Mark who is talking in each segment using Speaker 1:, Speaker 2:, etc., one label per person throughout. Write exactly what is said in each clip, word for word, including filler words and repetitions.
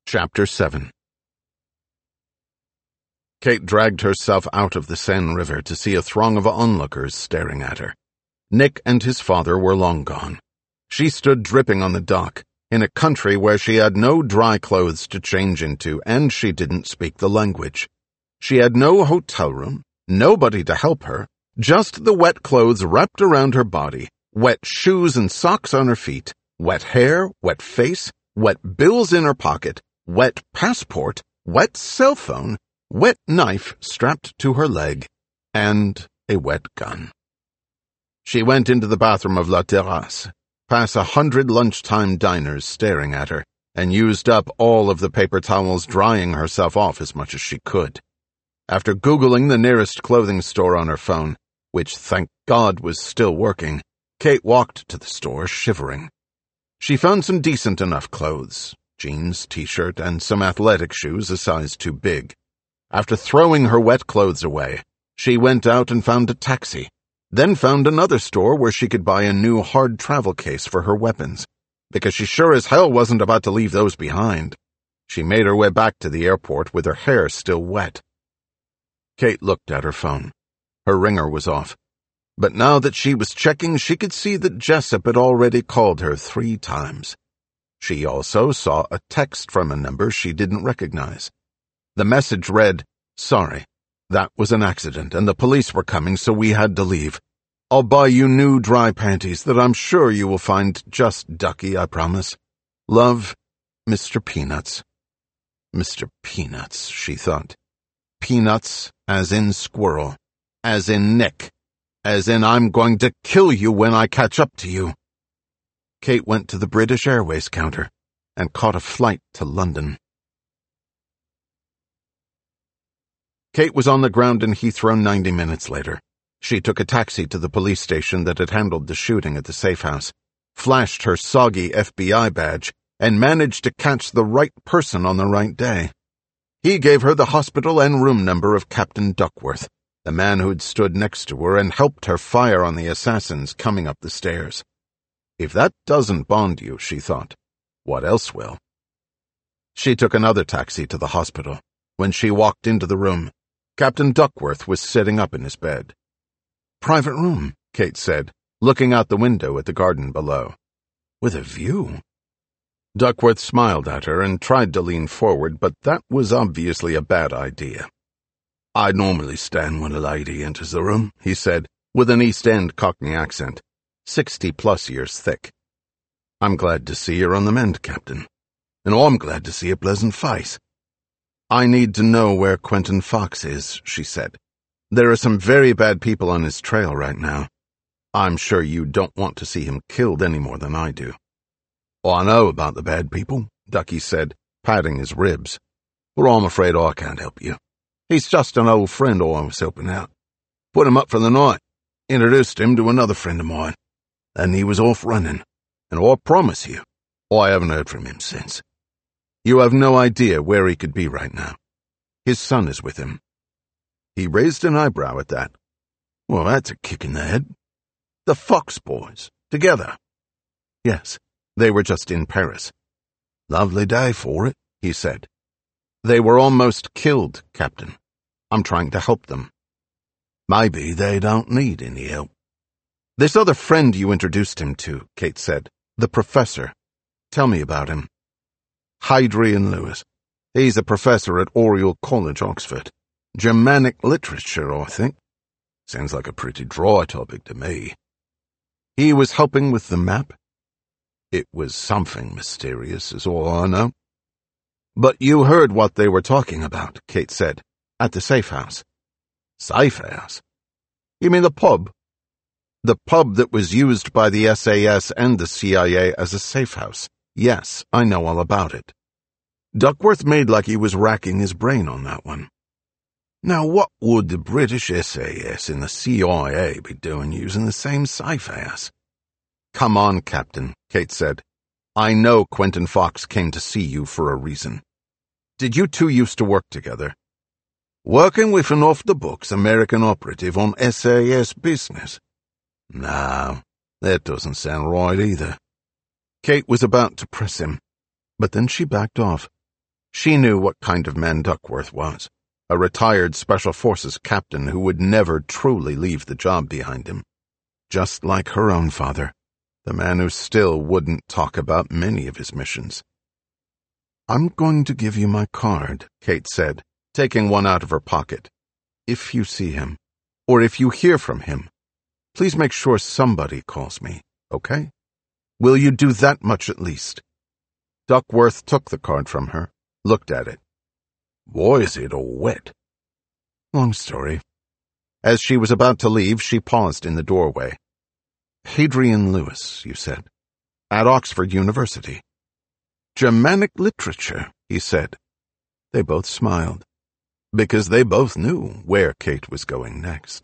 Speaker 1: Chapter seven. Kate dragged herself out of the Seine River to see a throng of onlookers staring at her. Nick and his father were long gone. She stood dripping on the dock, in a country where she had no dry clothes to change into, and she didn't speak the language. She had no hotel room, nobody to help her, just the wet clothes wrapped around her body, wet shoes and socks on her feet, wet hair, wet face, wet bills in her pocket, wet passport, wet cell phone, wet knife strapped to her leg, and a wet gun. She went into the bathroom of La Terrasse, past a hundred lunchtime diners staring at her, and used up all of the paper towels, drying herself off as much as she could. After Googling the nearest clothing store on her phone, which thank God was still working, Kate walked to the store shivering. She found some decent enough clothes, jeans, t-shirt, and some athletic shoes a size too big. After throwing her wet clothes away, she went out and found a taxi, then found another store where she could buy a new hard travel case for her weapons, because she sure as hell wasn't about to leave those behind. She made her way back to the airport with her hair still wet. Kate looked at her phone. Her ringer was off. But now that she was checking, she could see that Jessup had already called her three times. She also saw a text from a number she didn't recognize. The message read, "Sorry, that was an accident and the police were coming, so we had to leave. I'll buy you new dry panties that I'm sure you will find just ducky, I promise. Love, Mister Peanuts." Mister Peanuts, she thought. Peanuts, as in squirrel, as in Nick, as in I'm going to kill you when I catch up to you. Kate went to the British Airways counter and caught a flight to London. Kate was on the ground in Heathrow ninety minutes later. She took a taxi to the police station that had handled the shooting at the safe house, flashed her soggy F B I badge, and managed to catch the right person on the right day. He gave her the hospital and room number of Captain Duckworth, the man who'd stood next to her and helped her fire on the assassins coming up the stairs. If that doesn't bond you, she thought, what else will? She took another taxi to the hospital. When she walked into the room, Captain Duckworth was sitting up in his bed. "Private room," Kate said, looking out the window at the garden below. "With a view." Duckworth smiled at her and tried to lean forward, but that was obviously a bad idea. "I normally stand when a lady enters the room," he said, with an East End Cockney accent, sixty-plus years thick. "I'm glad to see you're on the mend, Captain. And I'm glad to see a pleasant face." "I need to know where Quentin Fox is," she said. "There are some very bad people on his trail right now. I'm sure you don't want to see him killed any more than I do." "I know about the bad people," Ducky said, patting his ribs. "But I'm afraid I can't help you. He's just an old friend I was helping out. Put him up for the night, introduced him to another friend of mine, and he was off running. And I promise you, I haven't heard from him since." "You have no idea where he could be right now. His son is with him." He raised an eyebrow at that. "Well, that's a kick in the head. The Fox boys, together." "Yes, they were just in Paris." "Lovely day for it," he said. "They were almost killed, Captain. I'm trying to help them." "Maybe they don't need any help." "This other friend you introduced him to," Kate said, "the professor. Tell me about him." "Hadrian Lewis. He's a professor at Oriel College, Oxford. Germanic literature, I think. Sounds like a pretty dry topic to me." "He was helping with the map?" "It was something mysterious, is all I know." "But you heard what they were talking about," Kate said, "at the safe house." "Safe house? You mean the pub?" "The pub that was used by the S A S and the C I A as a safe house. Yes, I know all about it." Duckworth made like he was racking his brain on that one. "Now what would the British S A S and the C I A be doing using the same safe house?" "Come on, Captain," Kate said. "I know Quentin Fox came to see you for a reason. Did you two used to work together?" "Working with an off-the-books American operative on S A S business? No, that doesn't sound right either." Kate was about to press him, but then she backed off. She knew what kind of man Duckworth was, a retired Special Forces captain who would never truly leave the job behind him. Just like her own father, the man who still wouldn't talk about many of his missions. "I'm going to give you my card," Kate said, taking one out of her pocket. "If you see him, or if you hear from him, please make sure somebody calls me, okay? Will you do that much at least?" Duckworth took the card from her, looked at it. "Boy, is it all wet." "Long story." As she was about to leave, she paused in the doorway. "Hadrian Lewis, you said. At Oxford University." "Germanic literature," he said. They both smiled, because they both knew where Kate was going next.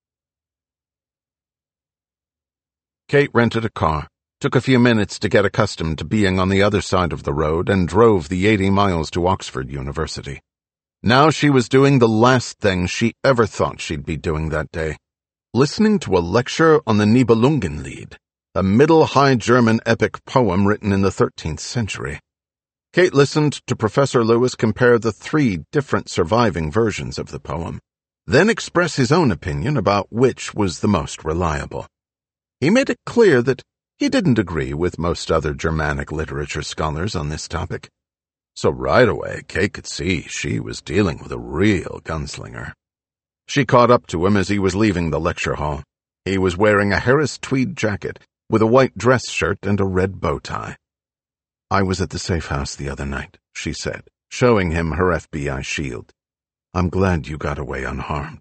Speaker 1: Kate rented a car, took a few minutes to get accustomed to being on the other side of the road, and drove the eighty miles to Oxford University. Now she was doing the last thing she ever thought she'd be doing that day, listening to a lecture on the Nibelungenlied, a Middle High German epic poem written in the thirteenth century. Kate listened to Professor Lewis compare the three different surviving versions of the poem, then express his own opinion about which was the most reliable. He made it clear that he didn't agree with most other Germanic literature scholars on this topic. So right away, Kate could see she was dealing with a real gunslinger. She caught up to him as he was leaving the lecture hall. He was wearing a Harris tweed jacket with a white dress shirt and a red bow tie. "I was at the safe house the other night," she said, showing him her F B I shield. "I'm glad you got away unharmed."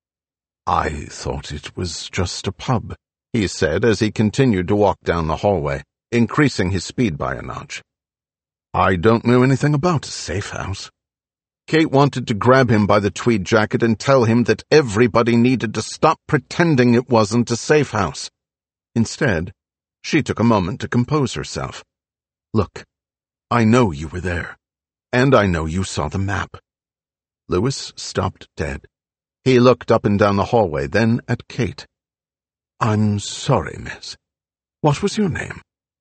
Speaker 1: "I thought it was just a pub," he said as he continued to walk down the hallway, increasing his speed by a notch. "I don't know anything about a safe house." Kate wanted to grab him by the tweed jacket and tell him that everybody needed to stop pretending it wasn't a safe house. Instead, she took a moment to compose herself. "Look, I know you were there, and I know you saw the map." Lewis stopped dead. He looked up and down the hallway, then at Kate. "I'm sorry, miss. What was your name?"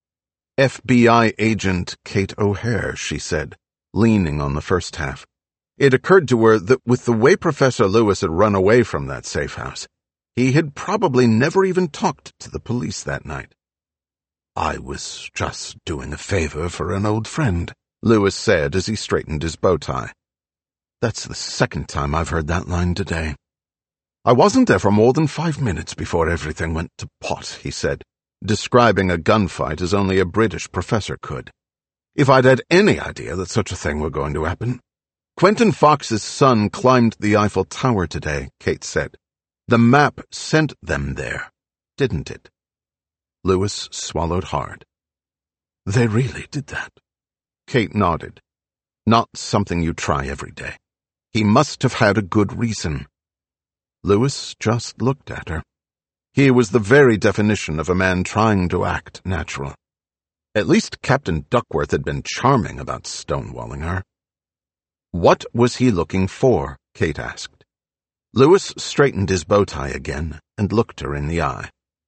Speaker 1: "F B I agent Kate O'Hare," she said, leaning on the first half. It occurred to her that with the way Professor Lewis had run away from that safe house, he had probably never even talked to the police that night. "I was just doing a favor for an old friend," Lewis said as he straightened his bow tie. "That's the second time I've heard that line today." "I wasn't there for more than five minutes before everything went to pot," he said, describing a gunfight as only a British professor could. "If I'd had any idea that such a thing were going to happen." "Quentin Fox's son climbed the Eiffel Tower today," Kate said. "The map sent them there, didn't it?" Lewis swallowed hard. "They really did that?" Kate nodded. "Not something you try every day. He must have had a good reason." Lewis just looked at her. He was the very definition of a man trying to act natural. At least Captain Duckworth had been charming about stonewalling her. "What was he looking for?" Kate asked. Lewis straightened his bow tie again and looked her in the eye.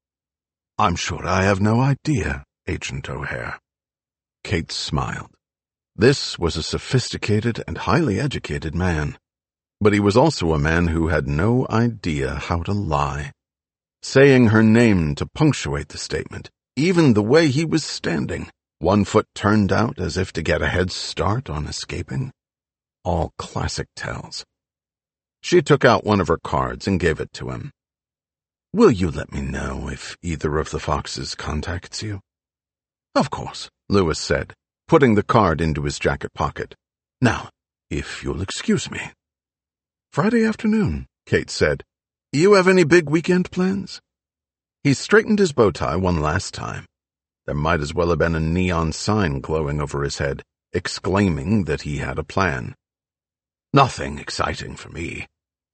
Speaker 1: "I'm sure I have no idea, Agent O'Hare." Kate smiled. This was a sophisticated and highly educated man, but he was also a man who had no idea how to lie. Saying her name to punctuate the statement, even the way he was standing, one foot turned out as if to get a head start on escaping. All classic tells. She took out one of her cards and gave it to him. "Will you let me know if either of the Foxes contacts you?" "Of course," Lewis said, putting the card into his jacket pocket. "Now, if you'll excuse me." "Friday afternoon," Kate said. "You have any big weekend plans?" He straightened his bow tie one last time. There might as well have been a neon sign glowing over his head, exclaiming that he had a plan. "Nothing exciting for me.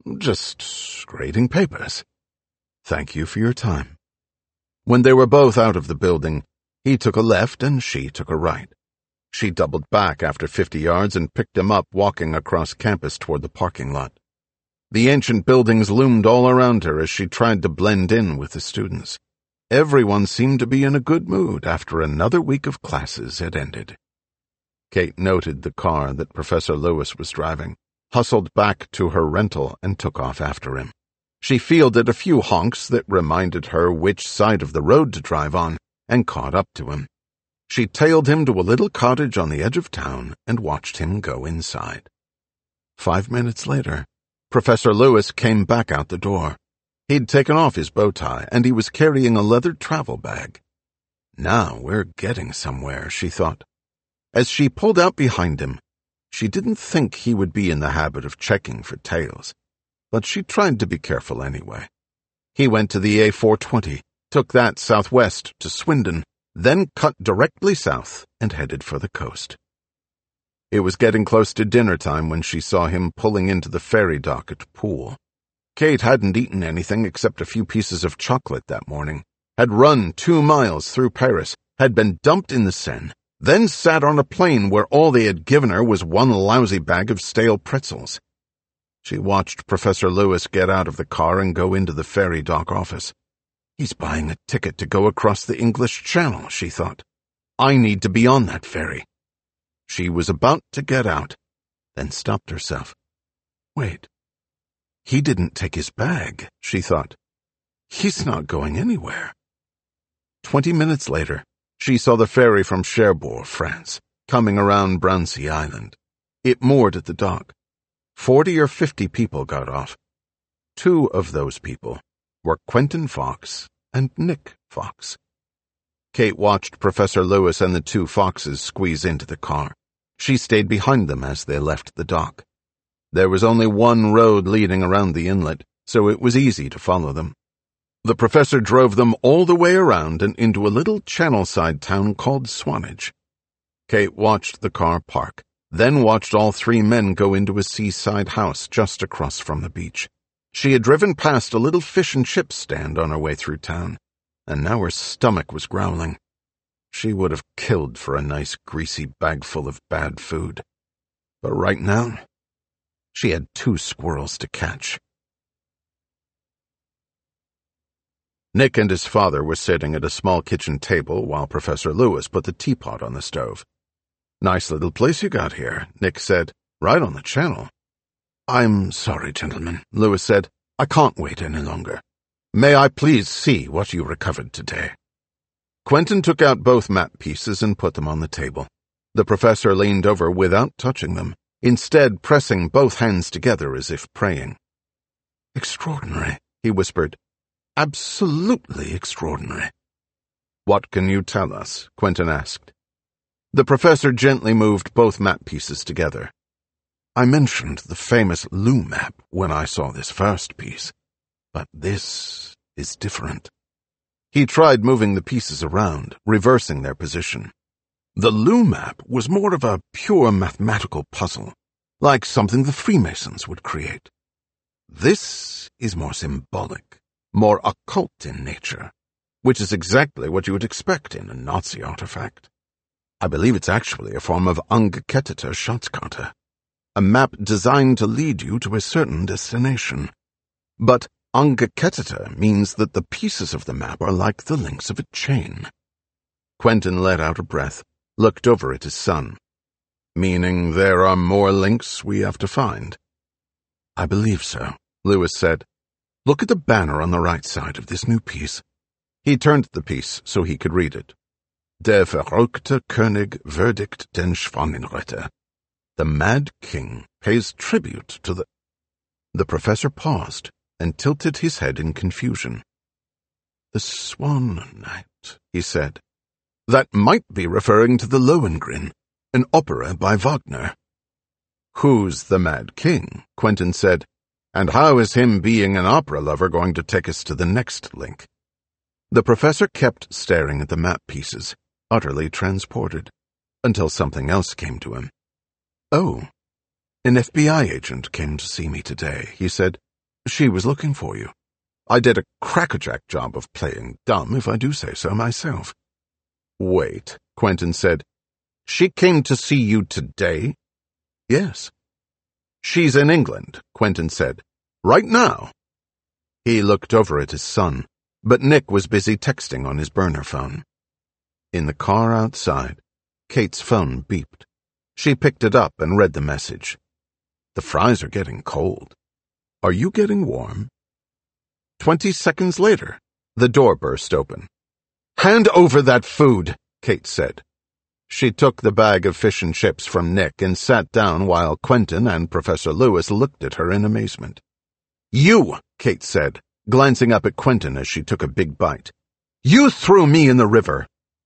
Speaker 1: Just grading papers." "Thank you for your time." When they were both out of the building, he took a left and she took a right. She doubled back after fifty yards and picked him up walking across campus toward the parking lot. The ancient buildings loomed all around her as she tried to blend in with the students. Everyone seemed to be in a good mood after another week of classes had ended. Kate noted the car that Professor Lewis was driving, hustled back to her rental, and took off after him. She fielded a few honks that reminded her which side of the road to drive on, and caught up to him. She tailed him to a little cottage on the edge of town and watched him go inside. Five minutes later, Professor Lewis came back out the door. He'd taken off his bow tie, and he was carrying a leather travel bag. Now we're getting somewhere, she thought. As she pulled out behind him, she didn't think he would be in the habit of checking for tails, but she tried to be careful anyway. He went to the A four twenty, took that southwest to Swindon, then cut directly south and headed for the coast. It was getting close to dinner time when she saw him pulling into the ferry dock at Poole. Kate hadn't eaten anything except a few pieces of chocolate that morning, had run two miles through Paris, had been dumped in the Seine, then sat on a plane where all they had given her was one lousy bag of stale pretzels. She watched Professor Lewis get out of the car and go into the ferry dock office. He's buying a ticket to go across the English Channel, she thought. I need to be on that ferry. She was about to get out, then stopped herself. Wait. He didn't take his bag, she thought. He's not going anywhere. Twenty minutes later, she saw the ferry from Cherbourg, France, coming around Bransey Island. It moored at the dock. Forty or fifty people got off. Two of those people were Quentin Fox and Nick Fox. Kate watched Professor Lewis and the two Foxes squeeze into the car. She stayed behind them as they left the dock. There was only one road leading around the inlet, so it was easy to follow them. The professor drove them all the way around and into a little channel-side town called Swanage. Kate watched the car park, then watched all three men go into a seaside house just across from the beach. She had driven past a little fish and chips stand on her way through town, and now her stomach was growling. She would have killed for a nice greasy bagful of bad food. But right now, she had two squirrels to catch. Nick and his father were sitting at a small kitchen table while Professor Lewis put the teapot on the stove. Nice little place you got here, Nick said, right on the channel. I'm sorry, gentlemen, Lewis said. I can't wait any longer. May I please see what you recovered today? Quentin took out both map pieces and put them on the table. The professor leaned over without touching them, instead pressing both hands together as if praying. Extraordinary, he whispered. Absolutely extraordinary. What can you tell us? Quentin asked. The professor gently moved both map pieces together. I mentioned the famous Lou map when I saw this first piece, but this is different. He tried moving the pieces around, reversing their position. The Lou map was more of a pure mathematical puzzle, like something the Freemasons would create. This is more symbolic, more occult in nature, which is exactly what you would expect in a Nazi artifact. I believe it's actually a form of Umgekehrter Schatzkarte, a map designed to lead you to a certain destination. But Umgekehrter means that the pieces of the map are like the links of a chain. Quentin let out a breath, looked over at his son. Meaning there are more links we have to find? I believe so, Lewis said. Look at the banner on the right side of this new piece. He turned the piece so he could read it. Der verrückte König würdigt den Schwanenretter. The mad king pays tribute to the... The professor paused and tilted his head in confusion. The Swan Knight, he said. That might be referring to the Lohengrin, an opera by Wagner. Who's the mad king? Quentin said. And how is him being an opera lover going to take us to the next link? The professor kept staring at the map pieces, utterly transported, until something else came to him. Oh, an F B I agent came to see me today, he said. She was looking for you. I did a crackerjack job of playing dumb, if I do say so myself. Wait, Quentin said. She came to see you today? Yes. She's in England, Quentin said. Right now? He looked over at his son, but Nick was busy texting on his burner phone. In the car outside, Kate's phone beeped. She picked it up and read the message. The fries are getting cold. Are you getting warm? Twenty seconds later, the door burst open. Hand over that food, Kate said. She took the bag of fish and chips from Nick and sat down while Quentin and Professor Lewis looked at her in amazement. You, Kate said, glancing up at Quentin as she took a big bite. You threw me in the river.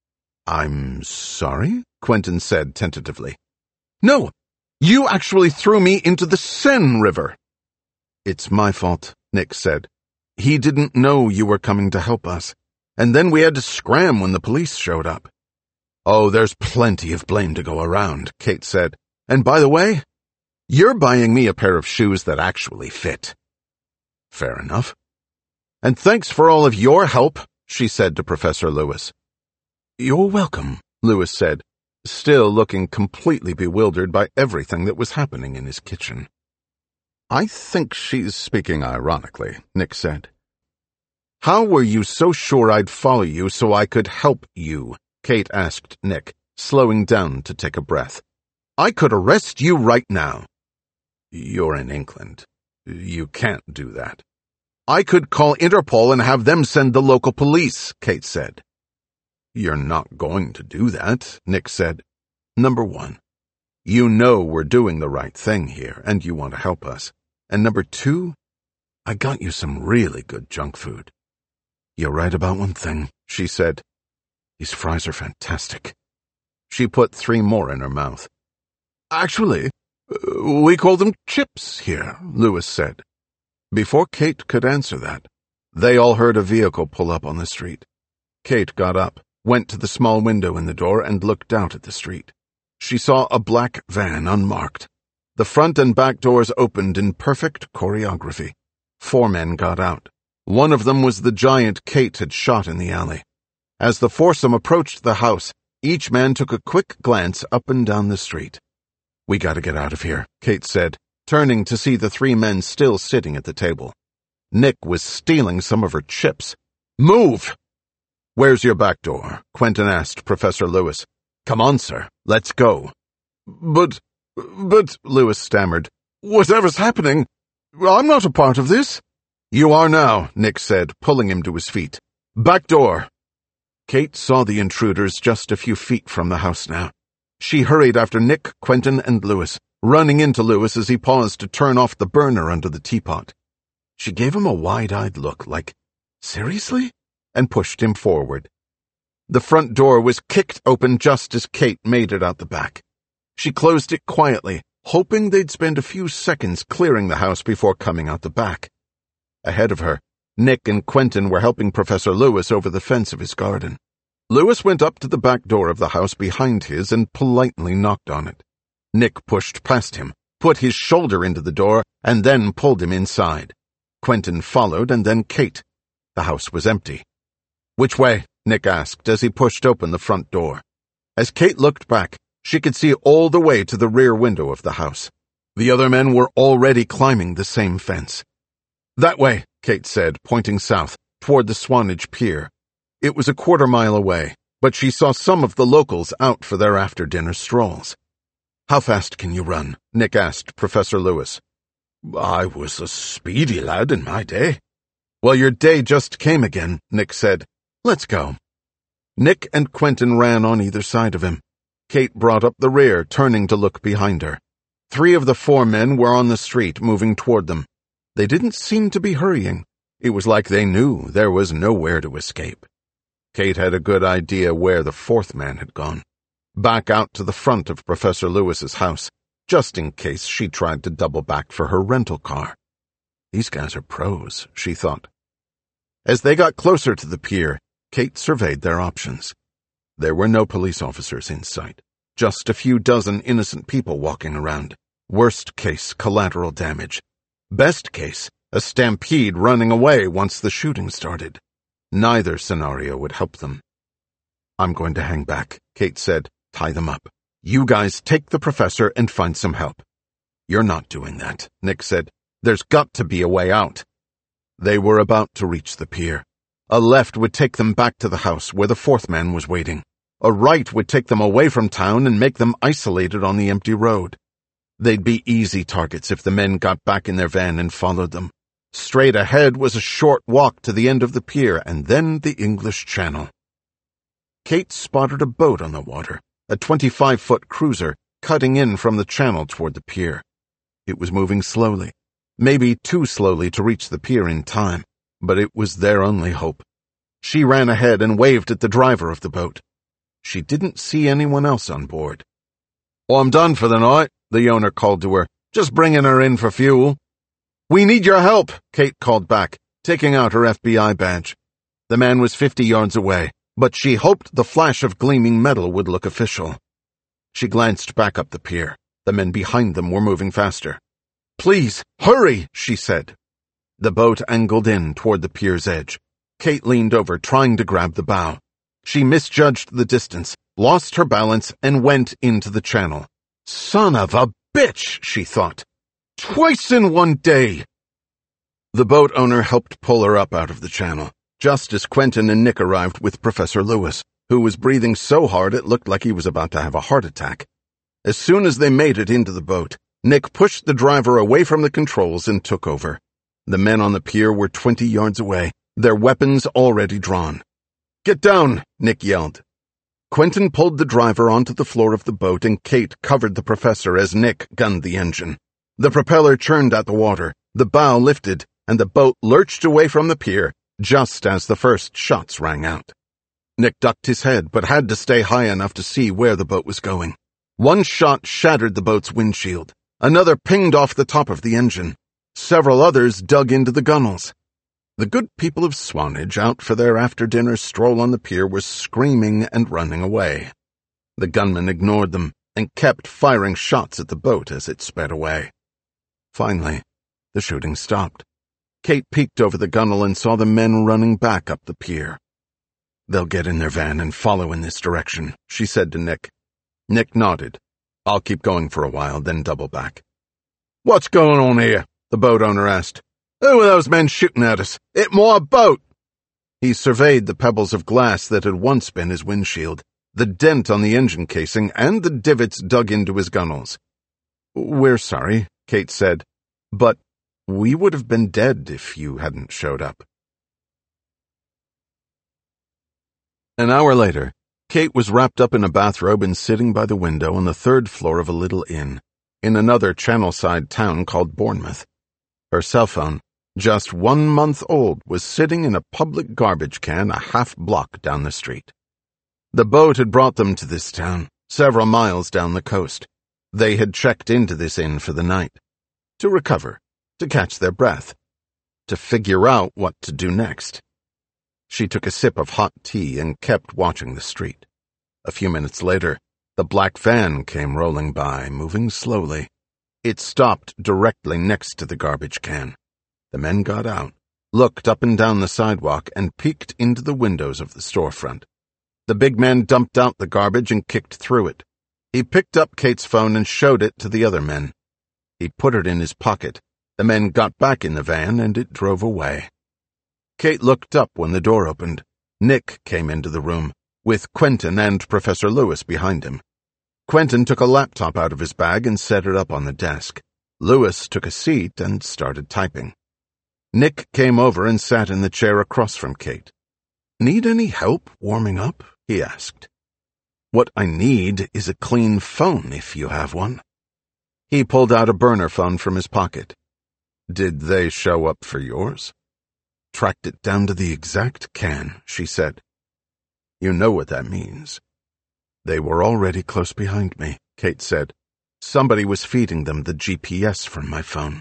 Speaker 1: I'm sorry, Quentin said tentatively. No, you actually threw me into the Seine River. It's my fault, Nick said. He didn't know you were coming to help us, and then we had to scram when the police showed up. Oh, there's plenty of blame to go around, Kate said. And by the way, you're buying me a pair of shoes that actually fit. Fair enough. And thanks for all of your help, she said to Professor Lewis. You're welcome, Lewis said, still looking completely bewildered by everything that was happening in his kitchen. I think she's speaking ironically, Nick said. How were you so sure I'd follow you so I could help you? Kate asked Nick, slowing down to take a breath. I could arrest you right now. You're in England. You can't do that. I could call Interpol and have them send the local police, Kate said. You're not going to do that, Nick said. Number one, you know we're doing the right thing here, and you want to help us. And number two, I got you some really good junk food. You're right about one thing, she said. These fries are fantastic. She put three more in her mouth. Actually, we call them chips here, Lewis said. Before Kate could answer that, they all heard a vehicle pull up on the street. Kate got up, went to the small window in the door, and looked out at the street. She saw a black van unmarked. The front and back doors opened in perfect choreography. Four men got out. One of them was the giant Kate had shot in the alley. As the foursome approached the house, each man took a quick glance up and down the street. We gotta get out of here, Kate said, turning to see the three men still sitting at the table. Nick was stealing some of her chips. Move! Where's your back door? Quentin asked Professor Lewis. Come on, sir. Let's go. But, but, Lewis stammered. Whatever's happening, I'm not a part of this. You are now, Nick said, pulling him to his feet. Back door. Kate saw the intruders just a few feet from the house now. She hurried after Nick, Quentin, and Lewis, running into Lewis as he paused to turn off the burner under the teapot. She gave him a wide-eyed look like, seriously? And pushed him forward. The front door was kicked open just as Kate made it out the back. She closed it quietly, hoping they'd spend a few seconds clearing the house before coming out the back. Ahead of her, Nick and Quentin were helping Professor Lewis over the fence of his garden. Lewis went up to the back door of the house behind his and politely knocked on it. Nick pushed past him, put his shoulder into the door, and then pulled him inside. Quentin followed, and then Kate. The house was empty. Which way? Nick asked as he pushed open the front door. As Kate looked back, she could see all the way to the rear window of the house. The other men were already climbing the same fence. That way, Kate said, pointing south, toward the Swanage Pier. It was a quarter mile away, but she saw some of the locals out for their after-dinner strolls. How fast can you run? Nick asked Professor Lewis. I was a speedy lad in my day. Well, your day just came again, Nick said. Let's go. Nick and Quentin ran on either side of him. Kate brought up the rear, turning to look behind her. Three of the four men were on the street, moving toward them. They didn't seem to be hurrying. It was like they knew there was nowhere to escape. Kate had a good idea where the fourth man had gone. Back out to the front of Professor Lewis's house, just in case she tried to double back for her rental car. These guys are pros, she thought. As they got closer to the pier, Kate surveyed their options. There were no police officers in sight, just a few dozen innocent people walking around. Worst case, collateral damage. Best case, a stampede running away once the shooting started. Neither scenario would help them. I'm going to hang back, Kate said. Tie them up. You guys take the professor and find some help. You're not doing that, Nick said. There's got to be a way out. They were about to reach the pier. A left would take them back to the house where the fourth man was waiting. A right would take them away from town and make them isolated on the empty road. They'd be easy targets if the men got back in their van and followed them. Straight ahead was a short walk to the end of the pier and then the English Channel. Kate spotted a boat on the water, a twenty-five-foot cruiser, cutting in from the channel toward the pier. It was moving slowly, maybe too slowly to reach the pier in time, but it was their only hope. She ran ahead and waved at the driver of the boat. She didn't see anyone else on board. "Oh, I'm done for the night," the owner called to her, "just bringing her in for fuel." "We need your help," Kate called back, taking out her F B I badge. The man was fifty yards away, but she hoped the flash of gleaming metal would look official. She glanced back up the pier. The men behind them were moving faster. "Please, hurry," she said. The boat angled in toward the pier's edge. Kate leaned over, trying to grab the bow. She misjudged the distance, lost her balance, and went into the channel. "Son of a bitch," she thought. "Twice in one day." The boat owner helped pull her up out of the channel, just as Quentin and Nick arrived with Professor Lewis, who was breathing so hard it looked like he was about to have a heart attack. As soon as they made it into the boat, Nick pushed the driver away from the controls and took over. The men on the pier were twenty yards away, their weapons already drawn. "Get down," Nick yelled. Quentin pulled the driver onto the floor of the boat and Kate covered the professor as Nick gunned the engine. The propeller churned at the water, the bow lifted, and the boat lurched away from the pier just as the first shots rang out. Nick ducked his head but had to stay high enough to see where the boat was going. One shot shattered the boat's windshield. Another pinged off the top of the engine. Several others dug into the gunnels. The good people of Swanage, out for their after-dinner stroll on the pier, were screaming and running away. The gunmen ignored them and kept firing shots at the boat as it sped away. Finally, the shooting stopped. Kate peeked over the gunwale and saw the men running back up the pier. "They'll get in their van and follow in this direction," she said to Nick. Nick nodded. "I'll keep going for a while, then double back." "What's going on here?" the boat owner asked. "Who are those men shooting at us? It my boat!" He surveyed the pebbles of glass that had once been his windshield, the dent on the engine casing, and the divots dug into his gunnels. "We're sorry," Kate said, "but we would have been dead if you hadn't showed up." An hour later, Kate was wrapped up in a bathrobe and sitting by the window on the third floor of a little inn, in another channel-side town called Bournemouth. Her cell phone, just one month old, was sitting in a public garbage can a half block down the street. The boat had brought them to this town, several miles down the coast. They had checked into this inn for the night. To recover, to catch their breath, to figure out what to do next. She took a sip of hot tea and kept watching the street. A few minutes later, the black van came rolling by, moving slowly. It stopped directly next to the garbage can. The men got out, looked up and down the sidewalk, and peeked into the windows of the storefront. The big man dumped out the garbage and kicked through it. He picked up Kate's phone and showed it to the other men. He put it in his pocket. The men got back in the van, and it drove away. Kate looked up when the door opened. Nick came into the room, with Quentin and Professor Lewis behind him. Quentin took a laptop out of his bag and set it up on the desk. Lewis took a seat and started typing. Nick came over and sat in the chair across from Kate. "Need any help warming up?" he asked. "What I need is a clean phone, if you have one." He pulled out a burner phone from his pocket. "Did they show up for yours?" "Tracked it down to the exact can," she said. "You know what that means." "They were already close behind me," Kate said. "Somebody was feeding them the G P S from my phone."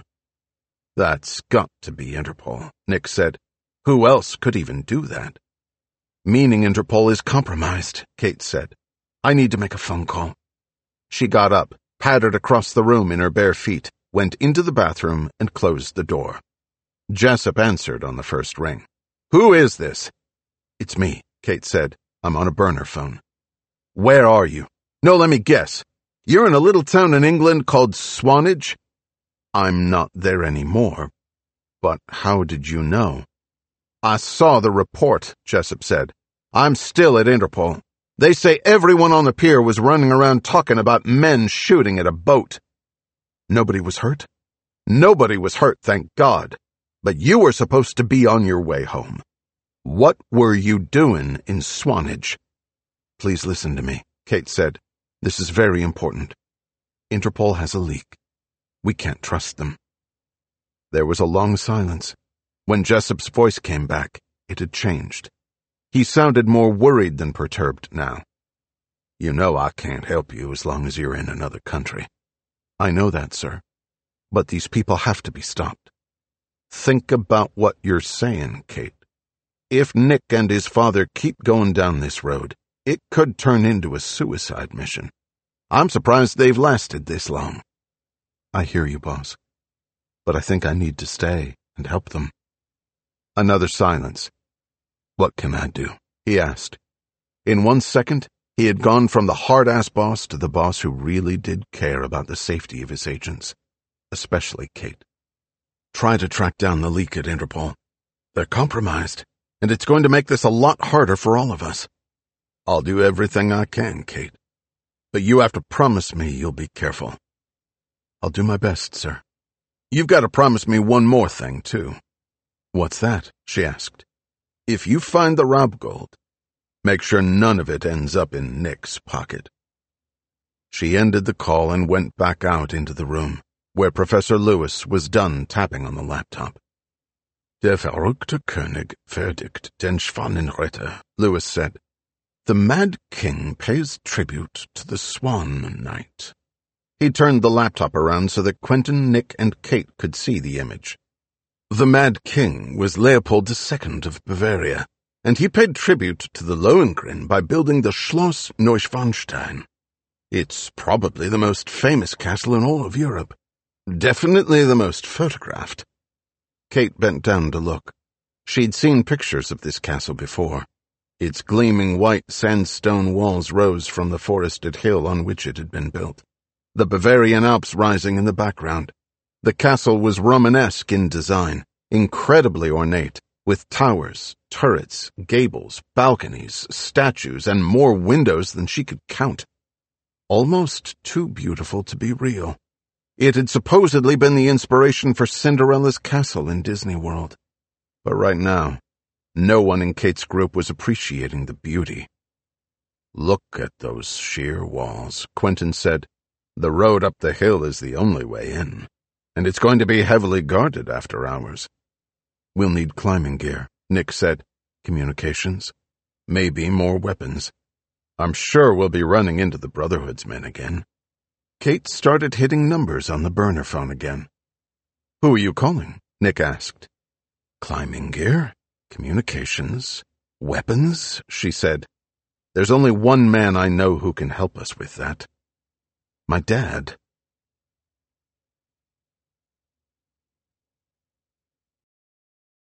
Speaker 1: "That's got to be Interpol," Nick said. "Who else could even do that?" "Meaning Interpol is compromised," Kate said. "I need to make a phone call." She got up, pattered across the room in her bare feet, went into the bathroom, and closed the door. Jessup answered on the first ring. "Who is this?" "It's me," Kate said. "I'm on a burner phone." "Where are you?" "No, let me guess. You're in a little town in England called Swanage?" "I'm not there anymore. But how did you know?" "I saw the report," Jessup said. "I'm still at Interpol. They say everyone on the pier was running around talking about men shooting at a boat. Nobody was hurt? Nobody was hurt, thank God. But you were supposed to be on your way home. What were you doing in Swanage? Please listen to me, Kate said. This is very important. Interpol has a leak. We can't trust them. There was a long silence. When Jessup's voice came back, it had changed. He sounded more worried than perturbed now. You know I can't help you as long as you're in another country. I know that, sir. But these people have to be stopped. Think about what you're saying, Kate. If Nick and his father keep going down this road, it could turn into a suicide mission. I'm surprised they've lasted this long. I hear you, boss. But I think I need to stay and help them. Another silence. What can I do? He asked. In one second, he had gone from the hard-ass boss to the boss who really did care about the safety of his agents, especially Kate. Try to track down the leak at Interpol. They're compromised, and it's going to make this a lot harder for all of us. I'll do everything I can, Kate. But you have to promise me you'll be careful. I'll do my best, sir. You've got to promise me one more thing, too. What's that? She asked. If you find the Raub gold, make sure none of it ends up in Nick's pocket. She ended the call and went back out into the room, where Professor Lewis was done tapping on the laptop. Der verrückte König verdict den Schwanenritter, Lewis said. The Mad King pays tribute to the Swan Knight. He turned the laptop around so that Quentin, Nick, and Kate could see the image. The Mad King was Leopold the Second of Bavaria, and he paid tribute to the Lohengrin by building the Schloss Neuschwanstein. It's probably the most famous castle in all of Europe. Definitely the most photographed. Kate bent down to look. She'd seen pictures of this castle before. Its gleaming white sandstone walls rose from the forested hill on which it had been built, the Bavarian Alps rising in the background. The castle was Romanesque in design, incredibly ornate, with towers, turrets, gables, balconies, statues, and more windows than she could count. Almost too beautiful to be real. It had supposedly been the inspiration for Cinderella's castle in Disney World. But right now, no one in Kate's group was appreciating the beauty. Look at those sheer walls, Quentin said. The road up the hill is the only way in, and it's going to be heavily guarded after hours. We'll need climbing gear, Nick said. Communications. Maybe more weapons. I'm sure we'll be running into the Brotherhood's men again. Kate started hitting numbers on the burner phone again. Who are you calling? Nick asked. Climbing gear, communications, weapons, she said. There's only one man I know who can help us with that. My dad.